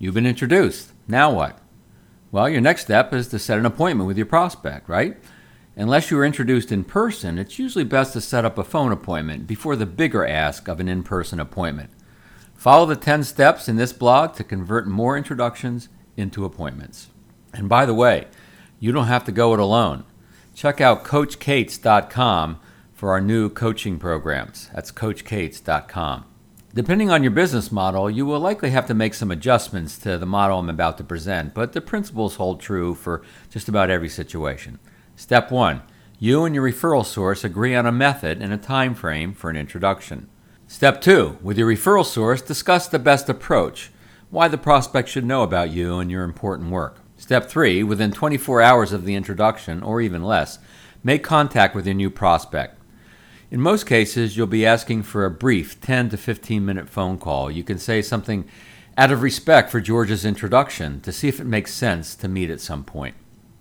You've been introduced. Now what? Well, your next step is to set an appointment with your prospect, right? Unless you were introduced in person, it's usually best to set up a phone appointment before the bigger ask of an in-person appointment. Follow the 10 steps in this blog to convert more introductions into appointments. And by the way, you don't have to go it alone. Check out CoachCates.com for our new coaching programs. That's CoachCates.com. Depending on your business model, you will likely have to make some adjustments to the model I'm about to present, but the principles hold true for just about every situation. Step 1. You and your referral source agree on a method and a time frame for an introduction. Step 2. With your referral source, discuss the best approach, why the prospect should know about you and your important work. Step 3. Within 24 hours of the introduction, or even less, make contact with your new prospect. In most cases, you'll be asking for a brief 10 to 15 minute phone call. You can say something out of respect for George's introduction to see if it makes sense to meet at some point.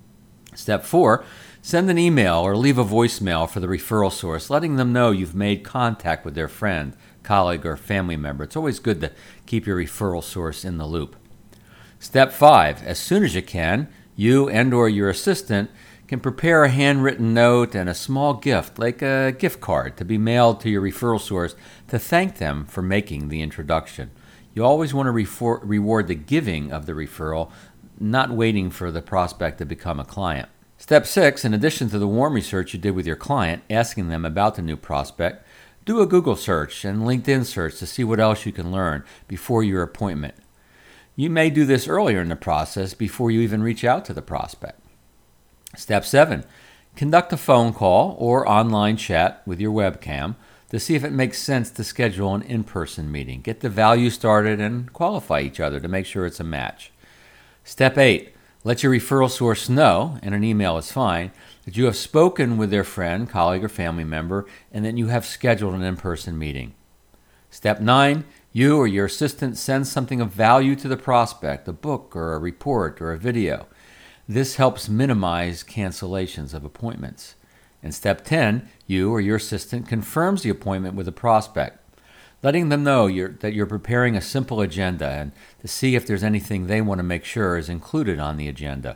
Step 4, send an email or leave a voicemail for the referral source, letting them know you've made contact with their friend, colleague, or family member. It's always good to keep your referral source in the loop. Step 5, as soon as you can, you and/or your assistant can prepare a handwritten note and a small gift, like a gift card, to be mailed to your referral source to thank them for making the introduction. You always want to reward the giving of the referral, not waiting for the prospect to become a client. Step 6, in addition to the warm research you did with your client, asking them about the new prospect, do a Google search and LinkedIn search to see what else you can learn before your appointment. You may do this earlier in the process before you even reach out to the prospect. Step 7, conduct a phone call or online chat with your webcam to see if it makes sense to schedule an in-person meeting. Get the value started and qualify each other to make sure it's a match. Step 8, let your referral source know, and an email is fine, that you have spoken with their friend, colleague, or family member, and that you have scheduled an in-person meeting. Step 9, you or your assistant send something of value to the prospect, a book or a report or a video. This helps minimize cancellations of appointments. And step 10, you or your assistant confirms the appointment with the prospect, letting them know that you're preparing a simple agenda and to see if there's anything they want to make sure is included on the agenda.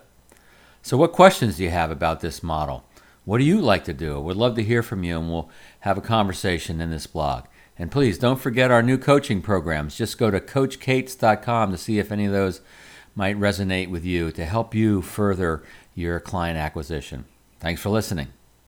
So what questions do you have about this model? What do you like to do? We'd love to hear from you, and we'll have a conversation in this blog. And please don't forget our new coaching programs. Just go to CoachCates.com to see if any of those might resonate with you to help you further your client acquisition. Thanks for listening.